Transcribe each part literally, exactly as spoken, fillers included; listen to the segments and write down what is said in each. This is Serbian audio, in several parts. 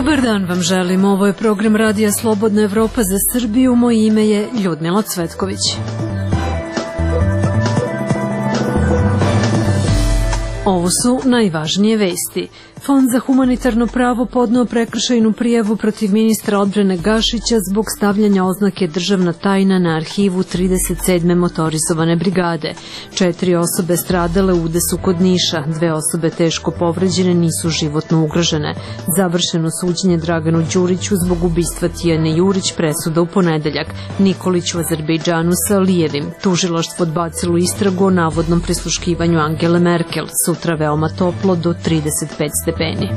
Dobar dan vam želim, ovo je program Radija Slobodna Evropa za Srbiju, moje ime je Ljudmila Cvetković. Ovo su najvažnije vesti. Fond za humanitarno pravo podneo prekršajnu prijavu protiv ministra odbrane Gašića zbog stavljanja oznake državna tajna na arhivu trideset sedme motorizovane brigade. Četiri osobe stradale u udesu kod Niša, dve osobe teško povređene nisu životno ugrožene. Završeno suđenje Draganu Đuriću zbog ubistva Tijane Jurić, presuda u ponedeljak. Nikolić u Azerbejdžanu sa Alijevim. Tužilaštvo odbacilo istragu o navodnom prisluškivanju Angele Merkel. Sutra veoma toplo do trideset pet stepeni.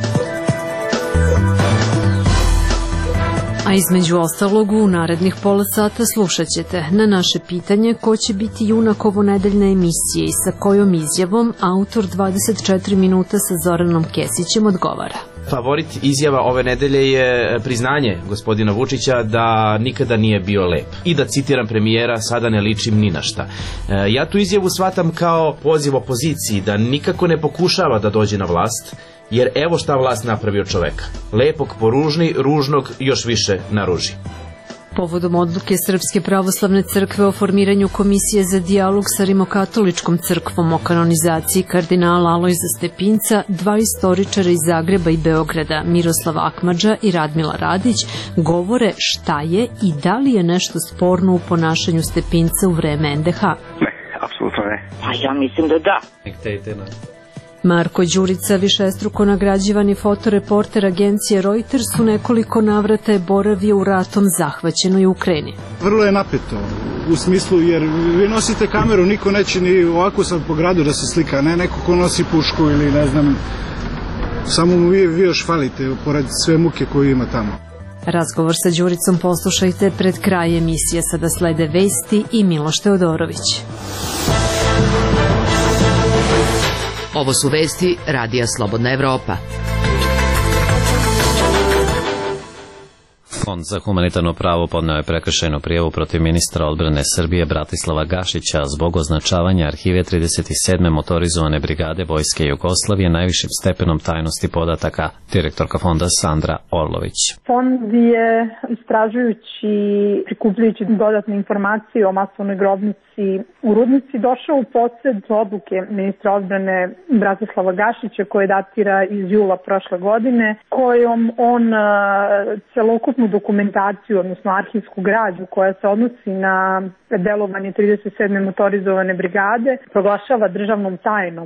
A između ostalog u narednih pola sata slušat ćete na naše pitanje ko će biti junak ovonedeljne emisije i sa kojom izjavom autor dvadeset četiri minuta sa Zoranom Kesićem odgovara. Favorit izjava ove nedelje je priznanje gospodina Vučića da nikada nije bio lep. I da citiram premijera, sada ne ličim ni na šta. Ja tu izjavu shvatam kao poziv opoziciji da nikako ne pokušava da dođe na vlast, jer evo šta vlast napravi od čoveka. Lepog poružni, ružnog još više naruži. Povodom odluke Srpske pravoslavne crkve o formiranju komisije za dijalog sa Rimokatoličkom crkvom o kanonizaciji kardinala Alojza Stepinca, dva istoričara iz Zagreba i Beograda, Miroslav Akmadža i Radmila Radić, govore šta je i da li je nešto sporno u ponašanju Stepinca u vreme en de ha. Ne, apsolutno ne. Pa ja mislim da da. Marko Đurica, višestruko nagrađivani fotoreporter agencije Reuters, u nekoliko navrata je boravio u ratom zahvaćenoj Ukrajini. Vrlo je napeto, u smislu jer vi nosite kameru, niko neće ni ovako sad po gradu da se slika, ne neko ko nosi pušku ili ne znam, samo mu vi, vi još falite pored sve muke koju ima tamo. Razgovor sa Đuricom poslušajte pred kraj emisije, sada slede vesti i Miloš Teodorović. Ovo su vesti Radija Slobodna Evropa. Fond za humanitarno pravo podneo je prekršajnu prijavu protiv ministra odbrane Srbije Bratislava Gašića zbog označavanja arhive trideset sedme motorizovane brigade Vojske Jugoslavije najvišim stepenom tajnosti podataka. Direktorka fonda Sandra Orlović. Fond je istražujući, prikupljujući dodatne informacije o masovnoj grobnici u Rudnici došao u posjed odluke ministra odbrane Bratislava Gašića koje datira iz jula prošle godine, kojom on celokupnu dokumentaciju, odnosno arhivsku građu koja se odnosi na delovanje trideset sedme motorizovane brigade proglašava državnom tajnom.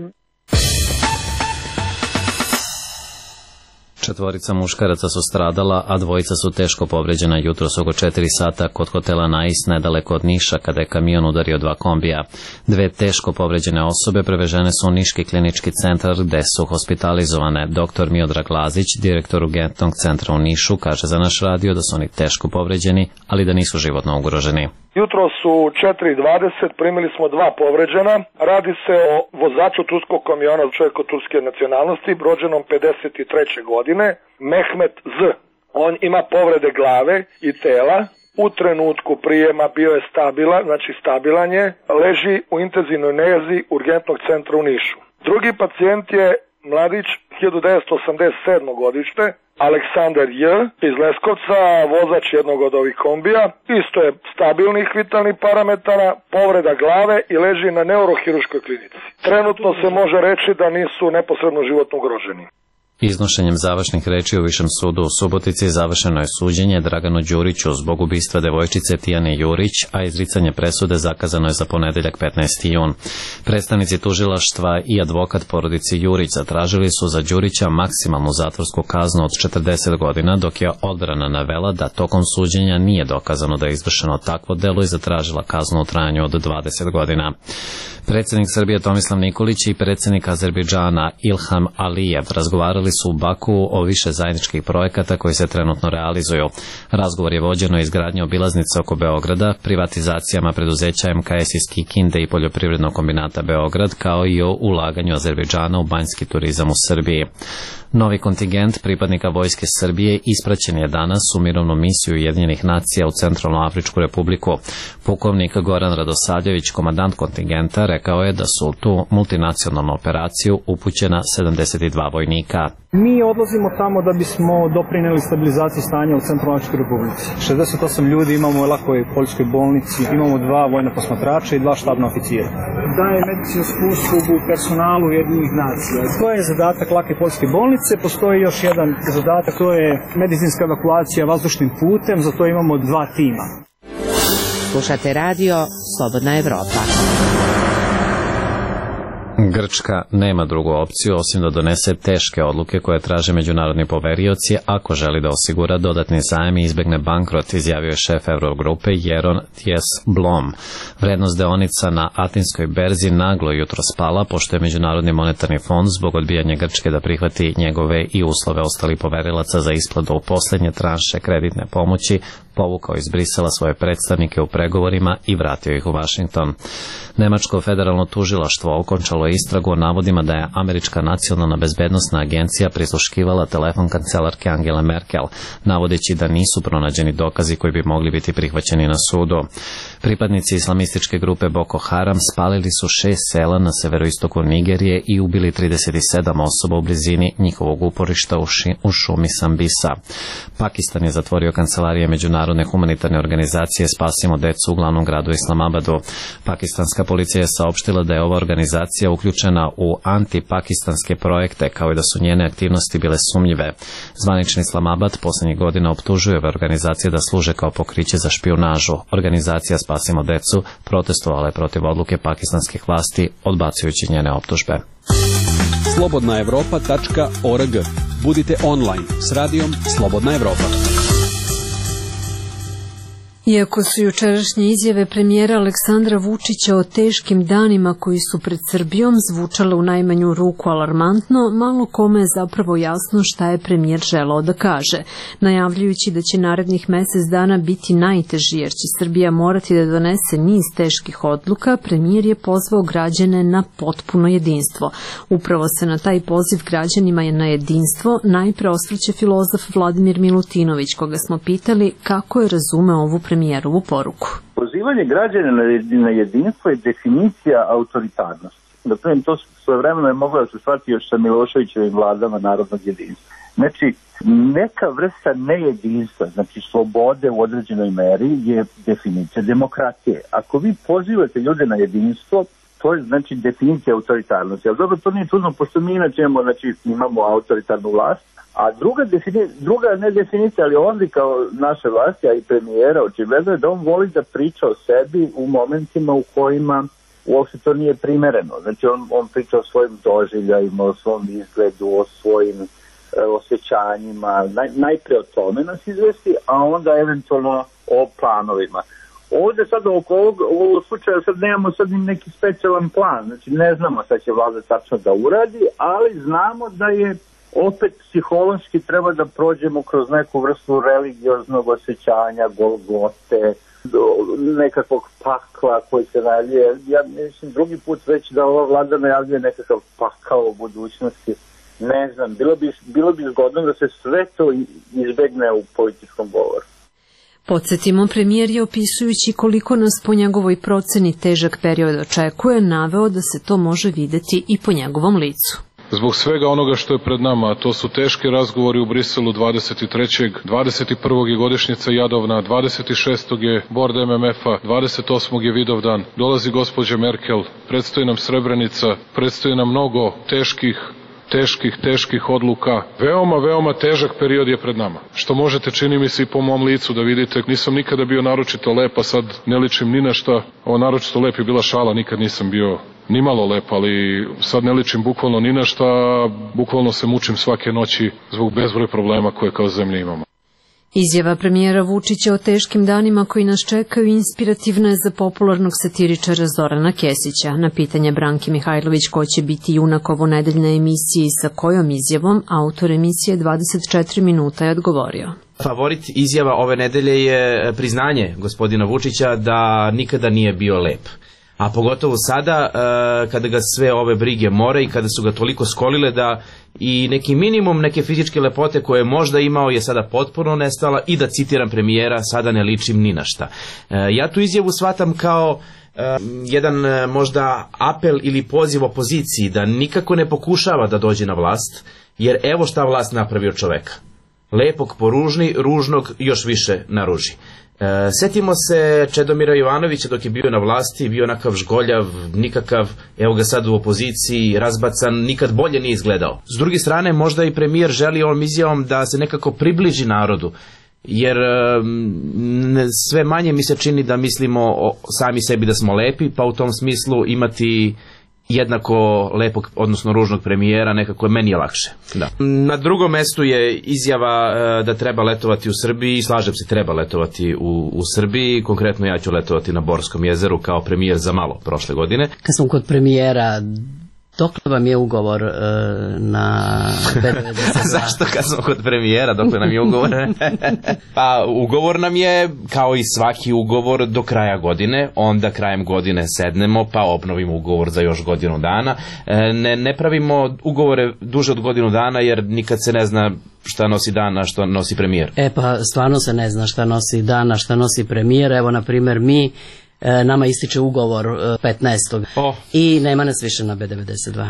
Četvorica muškaraca su stradala, a dvojica su teško povređena jutros oko četiri sata kod hotela Nais nedaleko od Niša kada je kamion udario dva kombija. Dve teško povređene osobe prevežene su u Niški klinički centar gde su hospitalizovane. Doktor Miodrag Lazić, direktor urgentnog centra u Nišu, kaže za naš radio da su oni teško povređeni, ali da nisu životno ugroženi. Jutro su četiri dvadeset, primili smo dva povređena. Radi se o vozaču turskog kamiona, čovjeku turske nacionalnosti, rođenom pedeset treće godine, Mehmet Z. On ima povrede glave i tela. U trenutku prijema bio je stabilan, znači stabilan je, leži u intenzivnoj njezi urgentnog centra u Nišu. Drugi pacijent je mladić hiljadu devetsto osamdeset sedme godište, Aleksandar J. iz Leskovca, vozač jednog od ovih kombija. Isto je stabilnih vitalnih parametara, povreda glave i leži na neurohiruškoj klinici. Trenutno se može reći da nisu neposredno životno ugroženi. Iznošenjem završnih reči u Višem sudu u Subotici završeno je suđenje Draganu Đuriću zbog ubistva devojčice Tijane Jurić, a izricanje presude zakazano je za ponedeljak petnaesti jun. Predstavnici tužilaštva i advokat porodici Jurić zatražili su za Đurića maksimalnu zatvorsku kaznu od četrdeset godina, dok je odbrana navela da tokom suđenja nije dokazano da je izvršeno takvo delo i zatražila kaznu u trajanju od dvadeset godina. Predsjednik Srbije Tomislav Nikolić i predsjednik Azerbejdžana Ilham Alijev razgovarali su u Baku o više zajedničkih projekata koji se trenutno realizuju. Razgovor je vođen o izgradnji obilaznice oko Beograda, privatizacijama preduzeća em ka es iz Kikinde i poljoprivrednog kombinata Beograd, kao i o ulaganju Azerbejdžana u banjski turizam u Srbiji. Novi kontingent pripadnika Vojske Srbije ispraćen je danas u mirovnu misiju Ujedinjenih nacija u Centralnoafričku republiku. Pukovnik Goran Radosavljević, komandant kontingenta, rekao je da su u tu multinacionalnu operaciju upućena sedamdeset dva vojnika. Mi odlazimo tamo da bismo doprineli stabilizaciji stanja u Centralnoafričkoj republici. šezdeset osam ljudi imamo u Lakoj poljskoj bolnici, imamo dva vojna posmatrača i dva štabna oficira. Daje medicinsku uslugu personalu Ujedinjenih nacija. To je zadatak Lake poljske bolnice. Postoji još jedan zadatak, to je medicinska evakuacija vazdušnim putem, za to imamo dva tima. Slušate radio Slobodna Evropa. Grčka nema drugu opciju osim da donese teške odluke koje traže međunarodni poverioci ako želi da osigura dodatni zajam i izbegne bankrot, izjavio je šef Eurogrupe Jeron Dijsselbloem. Vrednost deonica na Atinskoj berzi naglo jutro spala, pošto je Međunarodni monetarni fond zbog odbijanja Grčke da prihvati njegove i uslove ostalih poverilaca za isplatu u poslednje tranše kreditne pomoći povukao iz Brisela svoje predstavnike u pregovorima i vratio ih u Vašington. Nemačko federalno tužilaštvo okončalo je istragu o navodima da je Američka nacionalna bezbednosna agencija prisluškivala telefon kancelarke Angele Merkel, navodeći da nisu pronađeni dokazi koji bi mogli biti prihvaćeni na sudu. Pripadnici islamističke grupe Boko Haram spalili su šest sela na severoistoku Nigerije i ubili trideset sedam osoba u blizini njihovog uporišta u, ši, u šumi Sambisa. Pakistan je zatvorio kancelarije Međunarodne humanitarne organizacije Spasimo decu u glavnom gradu Islamabadu. Pakistanska policija je saopštila da je ova organizacija uključena u antipakistanske projekte, kao i da su njene aktivnosti bile sumnjive. Zvanični Islamabad poslednjih godina optužuje ove organizacije da služe kao pokriće za špijunažu. Organizacija Spasimo decu protestovala je protiv odluke pakistanskih vlasti, odbacujući njene optužbe. slobodna evropa tačka org. Budite online s radijom Slobodna Evropa. Iako su jučerašnje izjave premijera Aleksandra Vučića o teškim danima koji su pred Srbijom zvučale u najmanju ruku alarmantno, malo kome je zapravo jasno šta je premijer želeo da kaže. Najavljujući da će narednih mesec dana biti najteži jer će Srbija morati da donese niz teških odluka, premijer je pozvao građane na potpuno jedinstvo. Upravo se na taj poziv građanima je na jedinstvo najpre osvrće filozof Vladimir Milutinović, koga smo pitali kako je razumeo ovu premijeru. premijerovu poruku. Pozivanje građana na jedinstvo je definicija autoritarnosti. Dakle, to svojevremeno je moglo da se shvati još sa Miloševićevim vladama narodnog jedinstva. Znači, neka vrsta nejedinstva, znači slobode u određenoj meri je definicija demokratije. Ako vi pozivate ljude na jedinstvo, to je znači definicija autoritarnosti. Ali dobro, to nije čudno, pošto mi inače imamo, znači, imamo autoritarnu vlast. A druga, defini, druga ne definicija, ali on kao naše vlasti, a i premijera, očigledno je da on voli da priča o sebi u momentima u kojima uopšte to nije primereno. Znači on, on priča o svojim doživljajima, o svom izgledu, o svojim e, osjećanjima, Naj, najpre o tome nas izvesti, a onda eventualno o planovima. Ovde sad oko ovog, ovog slučaja sad nemamo sad neki specijalan plan, znači ne znamo šta će vlada tačno da uradi, ali znamo da je opet psihološki treba da prođemo kroz neku vrstu religioznog osjećanja, golgote, nekakvog pakla koji se najavljuje. Ja mislim drugi put već da ova vlada najavljuje nekakav pakao u budućnosti. Ne znam, bilo bi, bilo bi zgodno da se sve to izbegne u političkom govoru. Podsjetimo, premijer je opisujući koliko nas po njegovoj proceni težak period očekuje, naveo da se to može videti i po njegovom licu. Zbog svega onoga što je pred nama, a to su teški razgovori u Briselu dvadeset trećeg dvadeset prvog je godišnjica Jadovna, dvadeset šestog je bord em em ef-a, dvadeset osmog je Vidovdan, dolazi gospođa Merkel, predstoji nam Srebrenica, predstoji nam mnogo teških, teških, teških odluka. Veoma, veoma težak period je pred nama. Što možete, čini mi se i po mom licu da vidite, nisam nikada bio naročito lep, a sad ne ličim ni na šta. Ovo naročito lep je bila šala, nikad nisam bio ni malo lep, ali sad ne ličim bukvalno ni na šta, bukvalno se mučim svake noći zbog bezbroj problema koje kao zemlja imamo. Izjava premijera Vučića o teškim danima koji nas čekaju inspirativna je za popularnog satiričara Zorana Kesića. Na pitanje Branke Mihajlović ko će biti junak ovo nedeljne emisije i sa kojom izjavom, autor emisije dvadeset četiri minuta je odgovorio. Favorit izjava ove nedelje je priznanje gospodina Vučića da nikada nije bio lep. A pogotovo sada, kada ga sve ove brige more i kada su ga toliko skolile da i neki minimum neke fizičke lepote koje je možda imao je sada potpuno nestala i da citiram premijera, sada ne ličim ni na šta. Ja tu izjavu shvatam kao jedan možda apel ili poziv opoziciji da nikako ne pokušava da dođe na vlast, jer evo šta vlast napravi od čoveka. Lepog poružni, ružnog još više naruži. E, setimo se Čedomira Jovanovića dok je bio na vlasti, bio onakav žgoljav, nikakav, evo ga sad u opoziciji, razbacan, nikad bolje nije izgledao. S druge strane, možda i premijer želi ovom izjavom da se nekako približi narodu, jer e, sve manje mi se čini da mislimo o sami sebi da smo lepi, pa u tom smislu imati jednako lepog, odnosno ružnog premijera, nekako meni je lakše. Da. Na drugom mestu je izjava e, da treba letovati u Srbiji, slažem se, treba letovati u, u Srbiji, konkretno ja ću letovati na Borskom jezeru kao premijer za malo prošle godine. Kad smo kod premijera, dokle vam je ugovor e, na B devedeset dva? Zašto kad smo kod premijera, dokle nam je ugovor? Pa ugovor nam je, kao i svaki ugovor, do kraja godine, onda krajem godine sednemo pa obnovimo ugovor za još godinu dana. E, ne, ne pravimo ugovore duže od godinu dana jer nikad se ne zna šta nosi dan, a što nosi premijer. E pa stvarno se ne zna šta nosi dan, a šta nosi premijer. Evo na primjer mi, nama ističe ugovor petnaestog Oh. i nema nas više na B devedeset dva.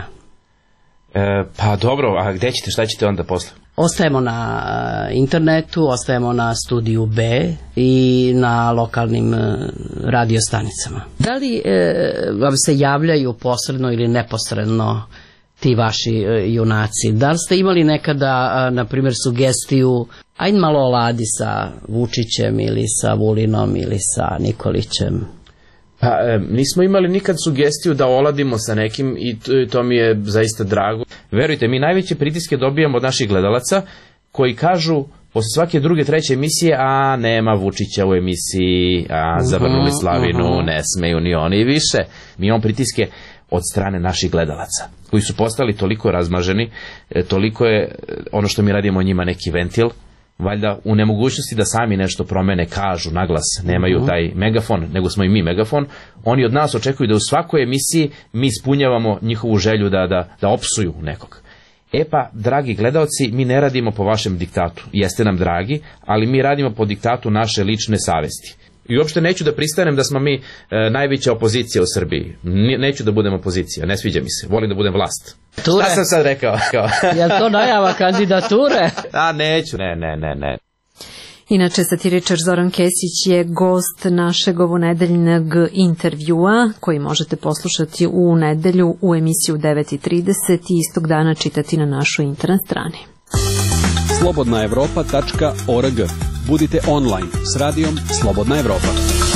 E, pa dobro, a gde ćete, šta ćete onda posle? Ostajemo na internetu, ostajemo na studiju B i na lokalnim radio stanicama. Da li e, vam se javljaju posredno ili neposredno ti vaši e, junaci? Da li ste imali nekada, na primjer, sugestiju ajde malo oladi sa Vučićem ili sa Vulinom ili sa Nikolićem? Pa e, nismo imali nikad sugestiju da oladimo sa nekim i to, to mi je zaista drago. Verujte, mi najveće pritiske dobijamo od naših gledalaca koji kažu posle svake druge, treće emisije, a nema Vučića u emisiji, a zavrnuli slavinu, uh-huh. ne smeju ni oni više. Mi imamo pritiske od strane naših gledalaca, koji su postali toliko razmaženi, toliko je ono što mi radimo njima neki ventil, valjda u nemogućnosti da sami nešto promene, kažu naglas, nemaju taj megafon, nego smo i mi megafon, oni od nas očekuju da u svakoj emisiji mi ispunjavamo njihovu želju da, da, da opsuju nekog. E pa, dragi gledalci, mi ne radimo po vašem diktatu, jeste nam dragi, ali mi radimo po diktatu naše lične savesti. I uopšte neću da pristanem da smo mi e, najveća opozicija u Srbiji. N- neću da budem opozicija, ne sviđa mi se, volim da budem vlast. Ture. Šta sam sad rekao? Je li to najava kandidature? A neću, ne, ne, ne, ne. Inače, satiričar Zoran Kesić je gost našeg ovonedeljnog intervjua koji možete poslušati u nedelju u emisiju u devet i trideset i istog dana čitati na našoj internet strani. slobodna evropa tačka org. Budite online s radijom Slobodna Evropa.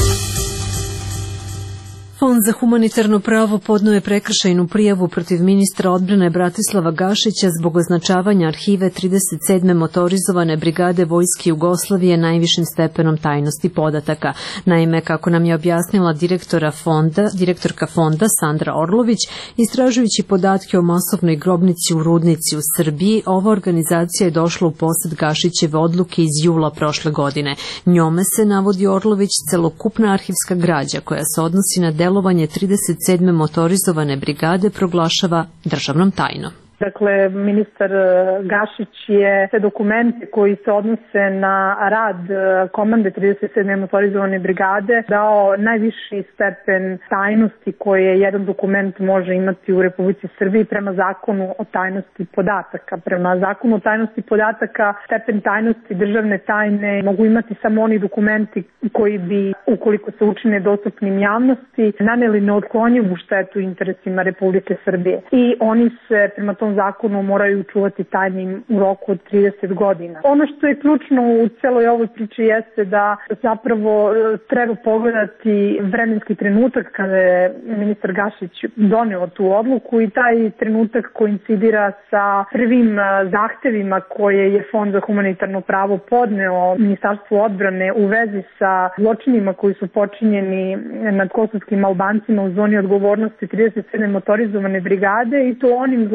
Fond za humanitarno pravo podneo je prekršajnu prijavu protiv ministra odbrane Bratislava Gašića zbog označavanja arhive trideset sedme motorizovane brigade Vojske Jugoslavije najvišim stepenom tajnosti podataka. Naime, kako nam je objasnila direktora fonda, direktorka fonda Sandra Orlović, istražujući podatke o masovnoj grobnici u Rudnici u Srbiji, ova organizacija je došla u posed Gašićeve odluke iz jula prošle godine. Njome se, navodi Orlović, celokupna arhivska građa koja se odnosi na delovanje trideset sedme motorizovane brigade proglašava državnom tajnom. Dakle, ministar Gašić je te dokumente koji se odnose na rad komande trideset sedme motorizovane brigade dao najviši stepen tajnosti koje jedan dokument može imati u Republici Srbiji prema zakonu o tajnosti podataka. Prema zakonu o tajnosti podataka stepen tajnosti državne tajne mogu imati samo oni dokumenti koji bi, ukoliko se učine dostupnim javnosti, naneli neotklonjivu štetu interesima Republike Srbije. I oni se prema tom zakonu moraju čuvati tajnim u roku od trideset godina. Ono što je ključno u celoj ovoj priči jeste da zapravo treba pogledati vremenski trenutak kada je ministar Gašić doneo tu odluku i taj trenutak koincidira sa prvim zahtevima koje je Fond za humanitarno pravo podneo Ministarstvu odbrane u vezi sa zločinima koji su počinjeni nad kosovskim Albancima u zoni odgovornosti trideset sedme motorizovane brigade i to onim zločinima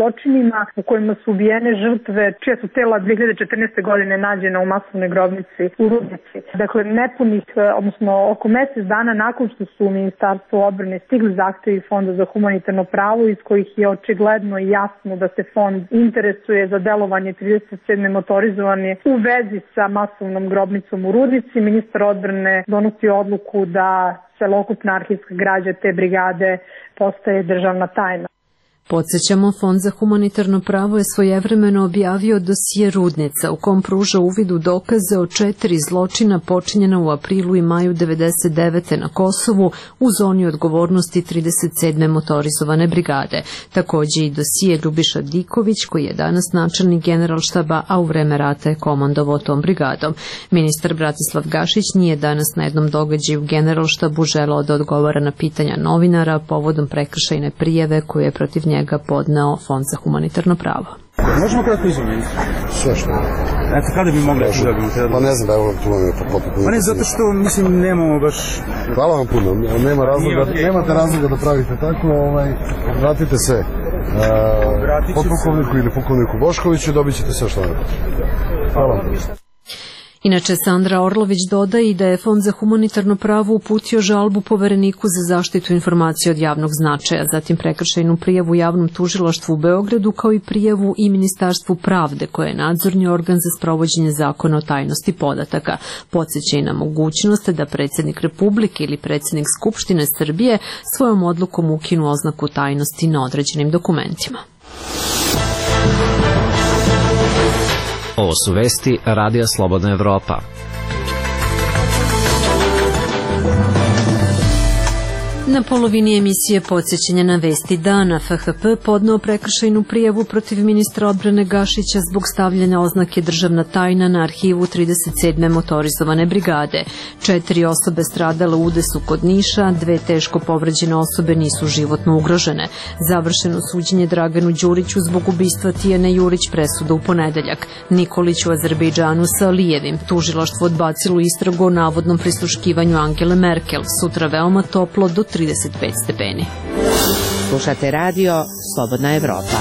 danima u kojima su ubijene žrtve, čija su tela dve hiljade četrnaeste. godine nađena u masovnoj grobnici u Rudnici. Dakle, nepunih, odnosno oko mesec dana nakon što su u Ministarstvo odbrane stigli zahtevi Fonda za humanitarno pravo, iz kojih je očigledno i jasno da se fond interesuje za delovanje trideset sedme motorizovane u vezi sa masovnom grobnicom u Rudnici, ministar odbrane donosi odluku da celokupna arhivska građa te brigade postaje državna tajna. Podsećamo, Fond za humanitarno pravo je svojevremeno objavio dosije Rudnica u kom pruža uvid u dokaze o četiri zločina počinjena u aprilu i maju devedeset devete. na Kosovu u zoni odgovornosti trideset sedme motorizovane brigade. Takođe i dosije Ljubiša Diković, koji je danas načelnik Generalštaba, a u vreme rata je komandovao tom brigadom. Ministar Bratislav Gašić nije danas na jednom događaju u Generalštabu želeo da odgovara na pitanja novinara povodom prekršajne prijave koju je protiv njega njega podneo Fond za humanitarno pravo. Možemo kratko izvojiti? Sve što? Eto, kada bi mogli da dobijemo te... Pa ne znam, evo tu vam je potpuno. Pa ne, zato što, mislim, nemamo baš... Hvala vam puno, nema razloga, nemate razloga da pravite tako, ovaj, vratite se uh, podpukovniku ili pukovniku Boškoviću, dobit ćete sve što vam je. Hvala vam. Inače, Sandra Orlović dodaje i da je Fond za humanitarno pravo uputio žalbu Povereniku za zaštitu informacija od javnog značaja, zatim prekršajnu prijavu javnom tužilaštvu u Beogradu, kao i prijavu i Ministarstvu pravde, koje je nadzorni organ za sprovođenje zakona o tajnosti podataka. Podseća i na mogućnost da predsjednik Republike ili predsjednik Skupštine Srbije svojom odlukom ukinu oznaku tajnosti na određenim dokumentima. Ovo su vesti Radija Slobodna Evropa. Na polovini emisije podsjećanja na vesti dana, F H P podneo prekršajnu prijavu protiv ministra odbrane Gašića zbog stavljanja oznake državna tajna na arhivu trideset sedme motorizovane brigade. Četiri osobe stradale u udesu kod Niša, dve teško povređene osobe nisu životno ugrožene. Završeno suđenje Draganu Đuriću zbog ubistva Tijane Jurić, presuda u ponedeljak. Nikolić u Azerbejdžanu sa Alijevim. Tužilaštvo odbacilo istragu o navodnom prisluškivanju Angele Merkel. Sutra veoma toplo do trideset pet stepeni. Slušate radio Slobodna Evropa.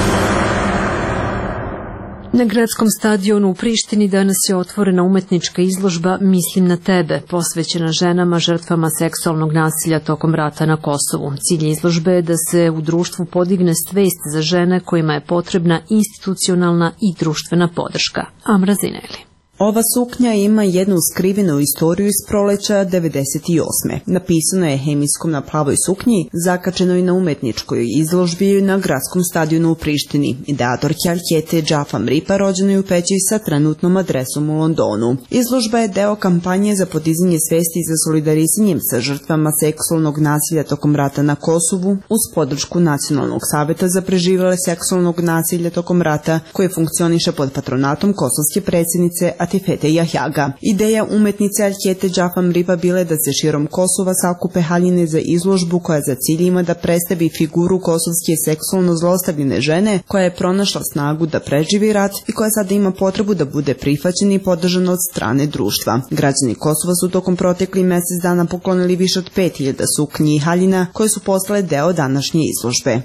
Na gradskom stadionu u Prištini danas je otvorena umetnička izložba Mislim na tebe, posvećena ženama žrtvama seksualnog nasilja tokom rata na Kosovu. Cilj izložbe je da se u društvu podigne svest za žene kojima je potrebna institucionalna i društvena podrška. Amra Zineli. Ova suknja ima jednu skrivenu istoriju iz proleća devedeset osme. Napisano je hemijskom na plavoj suknji, zakačenoj na umetničkoj izložbi na gradskom stadionu u Prištini. Ideatorke Aljkete Džafam Ripa rođenoj u Peći sa trenutnom adresom u Londonu. Izložba je deo kampanje za podizanje svesti za solidarisanjem sa žrtvama seksualnog nasilja tokom rata na Kosovu uz podršku Nacionalnog saveta za preživele seksualnog nasilja tokom rata, koje funkcioniše pod patronatom kosovske predsjednice Atifete Jahjaga. Ideja umetnice Aljkete Džafam Ripa bila je da se širom Kosova sakupe haljine za izložbu koja za cilj ima da predstavi figuru kosovske seksualno zlostavljene žene koja je pronašla snagu da preživi rat i koja sada ima potrebu da bude prihvaćena i podržana od strane društva. Građani Kosova su tokom proteklih mesec dana poklonili više od pet hiljada suknji i haljina koje su postale deo današnje izložbe.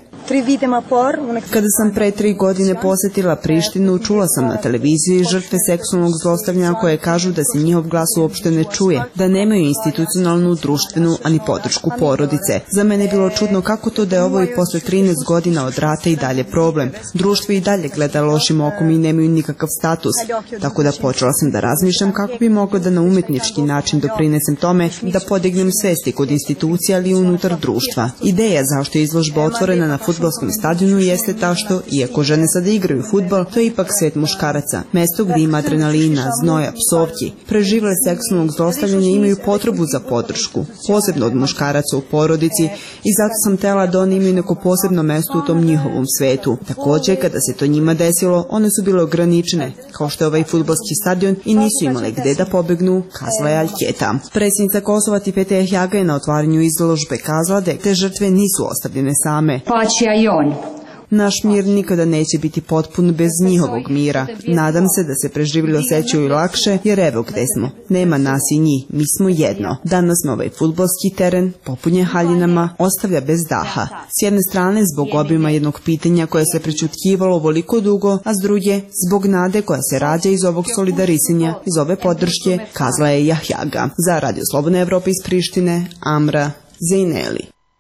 Kada sam pre tri godine posetila Prištinu, čula sam na televiziji žrtve seksualnog zlostavljanja koje kažu da se njihov glas uopšte ne čuje, da nemaju institucionalnu, društvenu, ani podršku porodice. Za mene je bilo čudno kako to da je ovo i posle trinaest godina od rata i dalje problem. Društvo i dalje gleda lošim okom i nemaju nikakav status. Tako da počela sam da razmišljam kako bi mogla da na umetnički način doprinesem tome da podignem svesti kod institucija, ali i unutar društva. Ideja zašto je izložba otvorena na fudbalskom stadionu jeste ta što, iako žene sada igraju fudbal, to je ipak svet muškaraca. Mesto gdje ima adrenalina, znoja, psovki. Preživele seksualnog zlostavljanja imaju potrebu za podršku, posebno od muškaraca u porodici, i zato sam tela da oni imaju neko posebno mesto u tom njihovom svetu. Takođe, kada se to njima desilo, one su bile ograničene, kao što je ovaj fudbalski stadion, i nisu imale gde da pobegnu, kazala je Aljketa. Predsjednica Kosova Atifete Jahjaga je na otvaranju izložbe kazala da te žrtve nisu ostavljene same. Naš mir nikada neće biti potpun bez njihovog mira. Nadam se da se preživjeli osjećaju lakše, jer evo gde smo. Nema nas i njih, mi smo jedno. Danas me ovaj fudbalski teren, popunjen haljinama, ostavlja bez daha. S jedne strane zbog obima jednog pitanja koje se prećutkivalo ovoliko dugo, a s druge zbog nade koja se rađa iz ovog solidarisanja, iz ove podrške, kazala je Jahjaga. Za Radio Slobodna Evropa iz Prištine, Amra Zejneli.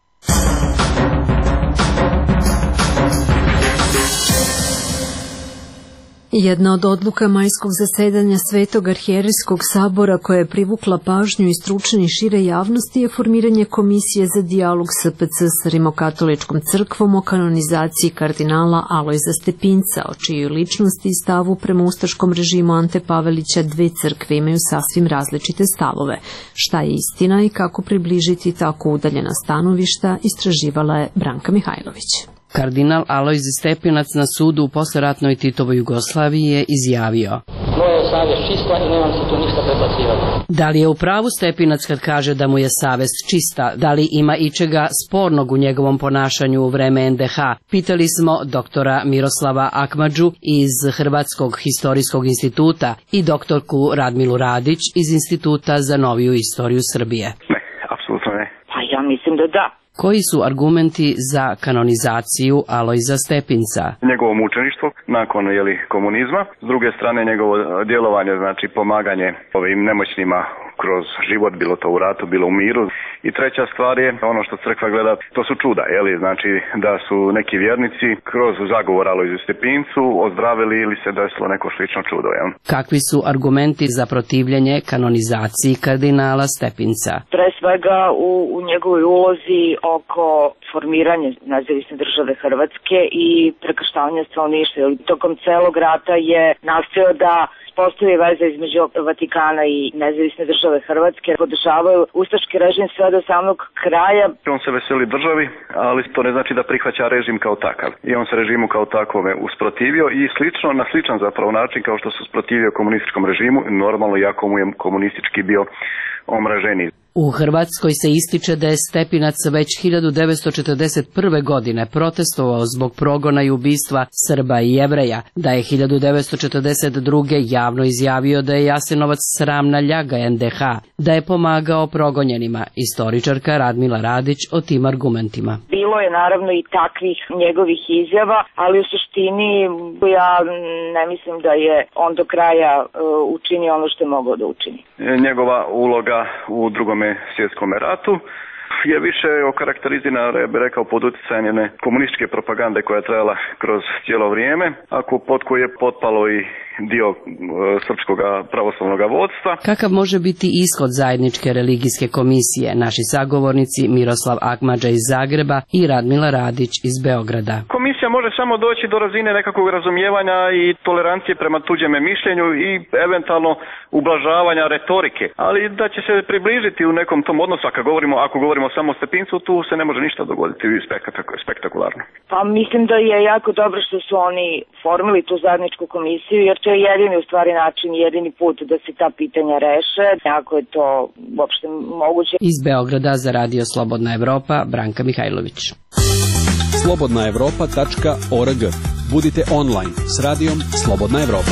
Jedna od odluka majskog zasedanja Svetog arhijerejskog sabora koja je privukla pažnju i stručne i šire javnosti je formiranje komisije za dijalog S P C s Rimokatoličkom crkvom o kanonizaciji kardinala Alojza Stepinca, o čijoj ličnosti i stavu prema ustaškom režimu Ante Pavelića dve crkve imaju sasvim različite stavove. Šta je istina i kako približiti tako udaljena stanovišta, istraživala je Branka Mihajlović. Kardinal Alojzije Stepinac na sudu u posleratnoj Titovoj Jugoslaviji je izjavio: Moja je savjest čista i nemam se tu ništa predbacivati. Da li je u pravu Stepinac kad kaže da mu je savest čista? Da li ima ičega spornog u njegovom ponašanju u vreme N D H? Pitali smo doktora Miroslava Akmadžu iz Hrvatskog historijskog instituta i doktorku Radmilu Radić iz Instituta za noviju istoriju Srbije. Ne, apsolutno ne. Pa ja mislim da da. Koji su argumenti za kanonizaciju Alojza Stepinca? Njegovo mučeništvo nakon jeli, komunizma, s druge strane njegovo djelovanje, znači pomaganje ovim nemoćnima kroz život, bilo to u ratu, bilo u miru. I treća stvar je ono što crkva gleda, to su čuda, jeli, znači da su neki vjernici kroz zagovor Alojzu Stepincu ozdravili ili se desilo neko slično čudo. Jel? Kakvi su argumenti za protivljenje kanonizaciji kardinala Stepinca? Pre svega u, u njegovoj ulozi oko formiranja nezavisne države Hrvatske i prekrštavanja stanovništva. Tokom celog rata je nastojao da postoji veza između Vatikana i nezavisne države Hrvatske. Podržavaju ustaški režim sve do samog kraja. On se veseli državi, ali to ne znači da prihvaća režim kao takav. I on se režimu kao takvome usprotivio i slično, na sličan zapravo način kao što se usprotivio komunističkom režimu, normalno jako mu je komunistički bio omraženiji. U Hrvatskoj se ističe da je Stepinac već hiljadu devetsto četrdeset prve. godine protestovao zbog progona i ubistva Srba i Jevreja, da je hiljadu devetsto četrdeset druge. javno izjavio da je Jasenovac sramna ljaga N D H, da je pomagao progonjenima. Istoričarka Radmila Radić o tim argumentima. Bilo je naravno i takvih njegovih izjava, ali u suštini ja ne mislim da je on do kraja uh, učinio ono što je mogao da učini. Njegova uloga u drugome svjetskom ratu je više okarakterizirana, ja bih rekao, pod utjecajem jedne komunističke propagande koja je trajala kroz cijelo vrijeme, ako pod koju je potpalo i dio e, srpskog pravoslavnog vodstva. Kakav može biti ishod zajedničke religijske komisije? Naši sagovornici Miroslav Akmadža iz Zagreba i Radmila Radić iz Beograda. Komisija može samo doći do razine nekakvog razumijevanja i tolerancije prema tuđeme mišljenju i eventualno ublažavanja retorike, ali da će se približiti u nekom tom odnosu, ako govorimo, ako govorimo samo o Stepincu, tu se ne može ništa dogoditi spektakularno. Pa mislim da je jako dobro što su oni formili tu zajedničku komisiju, jer to je jedini u stvari način, jedini put da se ta pitanja reše, ako je to uopšte moguće. Iz Beograda za Radio Slobodna Evropa, Branka Mihajlović. slobodna evropa tačka org. Budite online s radijom Slobodna Evropa.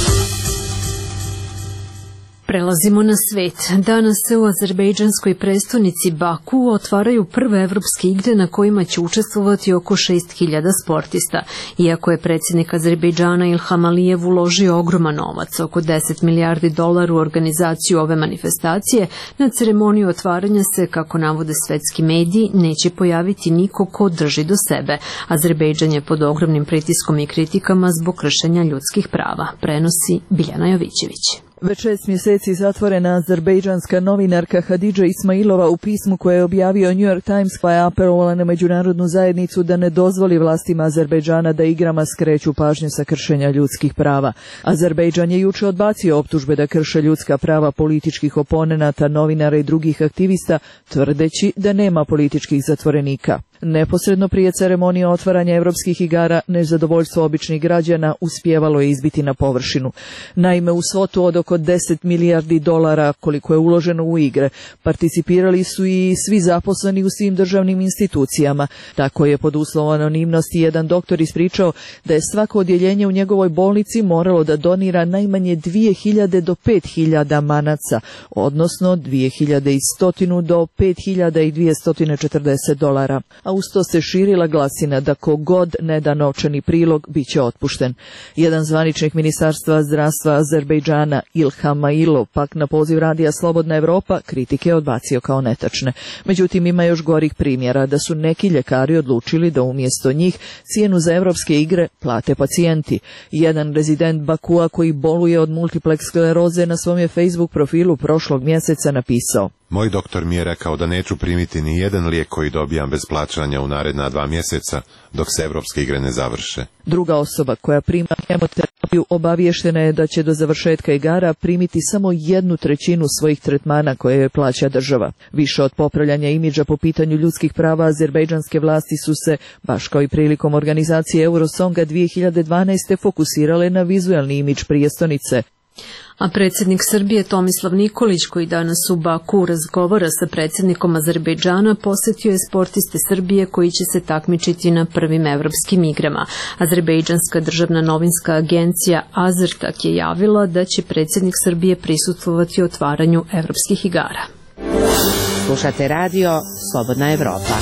Prelazimo na svet. Danas se u azerbejdžanskoj prestonici Baku otvaraju prve evropske igre na kojima će učestvovati oko šest hiljada sportista. Iako je predsjednik Azerbejdžana Ilham Alijev uložio ogroman novac, oko deset milijardi dolara u organizaciju ove manifestacije, na ceremoniju otvaranja se, kako navode svetski mediji, neće pojaviti niko ko drži do sebe. Azerbejdžan je pod ogromnim pritiskom i kritikama zbog kršenja ljudskih prava, prenosi Biljana Jovićević. Već šest mjeseci zatvorena azerbejdžanska novinarka Hadidža Ismailova u pismu koje je objavio New York Times pa je apelovala na međunarodnu zajednicu da ne dozvoli vlastima Azerbejdžana da igrama skreću pažnju sa kršenja ljudskih prava. Azerbejdžan je juče odbacio optužbe da krše ljudska prava političkih oponenata, novinara i drugih aktivista, tvrdeći da nema političkih zatvorenika. Neposredno prije ceremonije otvaranja evropskih igara, nezadovoljstvo običnih građana uspijevalo je izbiti na površinu. Naime, u svotu od oko deset milijardi dolara koliko je uloženo u igre, participirali su i svi zaposleni u svim državnim institucijama. Tako je pod uslovom anonimnosti jedan doktor ispričao da je svako odjeljenje u njegovoj bolnici moralo da donira najmanje dvije hiljade do pet hiljada manaca, odnosno dvije hiljade sto do pet hiljada dvjesto četrdeset dolara. A uz to se širila glasina da ko god ne da novčani prilog bit će otpušten. Jedan zvaničnik Ministarstva zdravstva Azerbejdžana Ilham Mailov pak na poziv radija Slobodna Evropa kritike odbacio kao netačne. Međutim, ima još gorih primjera da su neki ljekari odlučili da umjesto njih cijenu za evropske igre plate pacijenti. Jedan rezident Bakua koji boluje od multipleks skleroze na svom je Facebook profilu prošlog mjeseca napisao: Moj doktor mi je rekao da neću primiti ni jedan lijek koji dobijam bez plaćanja u naredna dva mjeseca dok se evropske igre ne završe. Druga osoba koja prima hemoterapiju obavještena je da će do završetka igara primiti samo jednu trećinu svojih tretmana koje joj plaća država. Više od popravljanja imidža po pitanju ljudskih prava, azerbejdžanske vlasti su se, baš kao i prilikom organizacije Eurosonga dvije hiljade dvanaeste. fokusirale na vizualni imidž prijestolnice. A predsjednik Srbije Tomislav Nikolić, koji danas u Baku razgovara sa predsjednikom Azerbejdžana, posjetio je sportiste Srbije koji će se takmičiti na prvim evropskim igrama. Azerbejdžanska državna novinska agencija Azertak je javila da će predsjednik Srbije prisustvovati otvaranju evropskih igara. Slušate radio Slobodna Evropa.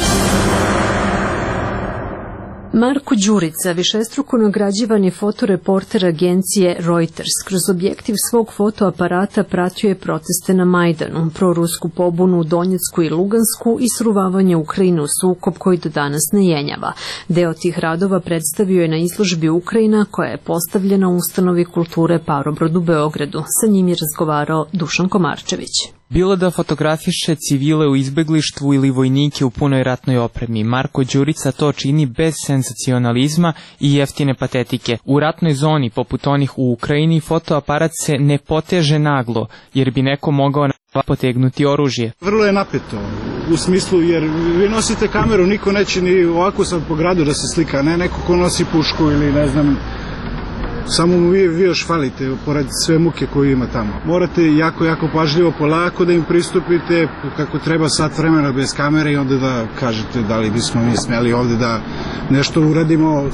Marko Đurica, višestruko nagrađivani fotoreporter agencije Reuters, kroz objektiv svog fotoaparata pratio je proteste na Majdanu, prorusku pobunu u Donjecku i Lugansku i sruvavanje Ukrajine u sukob koji do danas ne jenjava. Deo tih radova predstavio je na izložbi Ukrajina koja je postavljena u ustanovi kulture Parobrod u Beogradu. Sa njim je razgovarao Dušan Komarčević. Bilo da fotografiše civile u izbeglištvu ili vojnike u punoj ratnoj opremi, Marko Đurica to čini bez senzacionalizma i jeftine patetike. U ratnoj zoni, poput onih u Ukrajini, fotoaparat se ne poteže naglo, jer bi neko mogao na potegnuti oružje. Vrlo je napeto, u smislu jer vi nosite kameru, niko neće ni ovako sad po gradu da se slika, ne neko ko nosi pušku ili ne znam, samo mu vi, vi još falite pored sve muke koju ima tamo. Morate jako, jako pažljivo, polako da im pristupite, kako treba sat vremena bez kamere i onda da kažete da li bismo mi smeli ovde da nešto uradimo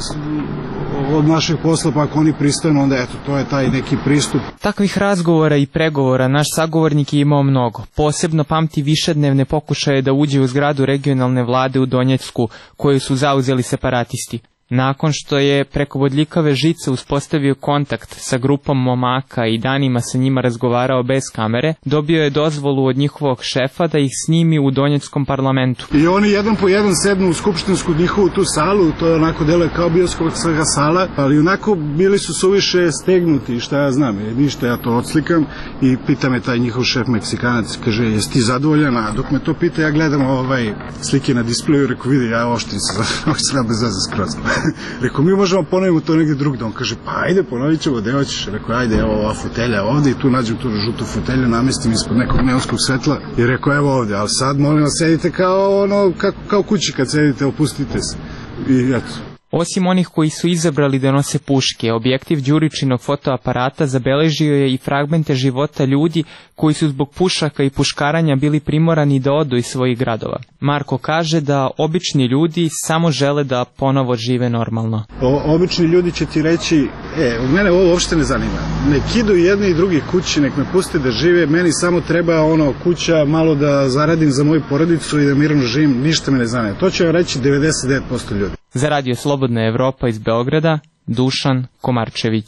od našeg posla, pa ako oni pristanu, onda eto, to je taj neki pristup. Takvih razgovora i pregovora naš sagovornik je imao mnogo. Posebno pamti višednevne pokušaje da uđe u zgradu regionalne vlade u Donjecku, koju su zauzeli separatisti. Nakon što je preko bodljikave žice uspostavio kontakt sa grupom momaka i danima sa njima razgovarao bez kamere, dobio je dozvolu od njihovog šefa da ih snimi u Donjeckom parlamentu. I oni jedan po jedan sednu u skupštinsku njihovu tu salu, to je onako deluje kao bioskopska sala, ali onako bili su suviše stegnuti, šta ja znam, ništa ja to odslikam i pita me taj njihov šef Meksikanac, kaže, jesi ti zadovoljan? A dok me to pita, ja gledam ovaj slike na displeju, rekao, vidi, ja oštrim se, oštrim bez veze skroz. Rekao, mi možemo ponovimo to negdje drugdje. On kaže, pa ajde, ponovit ćemo, gde hoćeš? Rekao, ajde, evo ova fotelja ovdje i tu nađem tu žutu fotelju, namestim ispod nekog neonskog svetla i rekao, evo ovdje, ali sad molim vas, sedite kao ono, kao, kao kući kad sedite, opustite se. I eto. Osim onih koji su izabrali da nose puške, objektiv Đuričinog fotoaparata zabeležio je i fragmente života ljudi koji su zbog pušaka i puškaranja bili primorani da odu iz svojih gradova. Marko kaže da obični ljudi samo žele da ponovo žive normalno. O, obični ljudi će ti reći, e, mene ovo uopšte ne zanima. Nek idu jedni i drugi kući, nek me puste da žive, meni samo treba ono kuća, malo da zaradim za moju porodicu i da mirno živim, ništa me ne zanima. To će vam reći devedeset devet posto ljudi. Za radio Slobodna Evropa iz Beograda, Dušan Komarčević.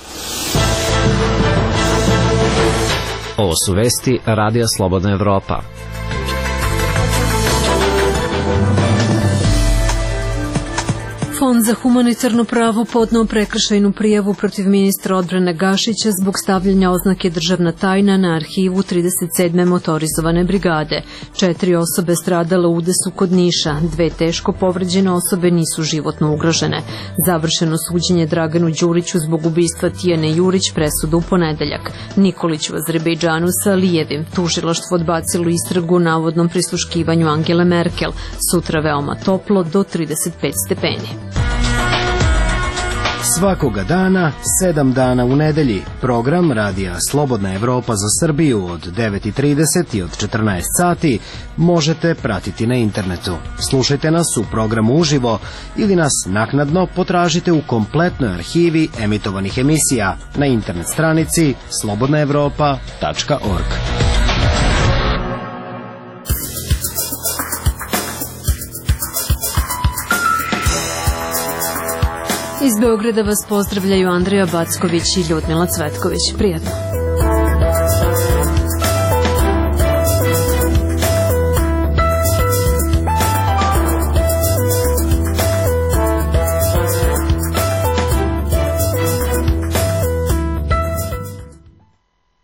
Ovo su vesti radija Slobodna Evropa. Fond Fond za humanitarno pravo podneo prekršajnu prijavu protiv ministra odbrane Gašića zbog stavljanja oznake državna tajna na arhivu trideset sedme motorizovane brigade. Četiri osobe stradale u udesu kod Niša, dve teško povređene osobe nisu životno ugrožene. Završeno suđenje Draganu Đuriću zbog ubistva Tijane Jurić presudu u ponedeljak. Nikolić u Azerbejdžanu sa Alijevim. Tužilaštvo odbacilo istragu o navodnom prisluškivanju Angele Merkel. Sutra veoma toplo do trideset pet stepeni. Svakoga dana, sedam dana u nedelji. Program Radija Slobodna Evropa za Srbiju od devet i trideset i od četrnaest sati možete pratiti na internetu. Slušajte nas u programu uživo ili nas naknadno potražite u kompletnoj arhivi emitovanih emisija na internet stranici slobodna evropa tačka org. Iz Beograda vas pozdravljaju Andreja Backović i Ljudmila Cvetković. Prijatno.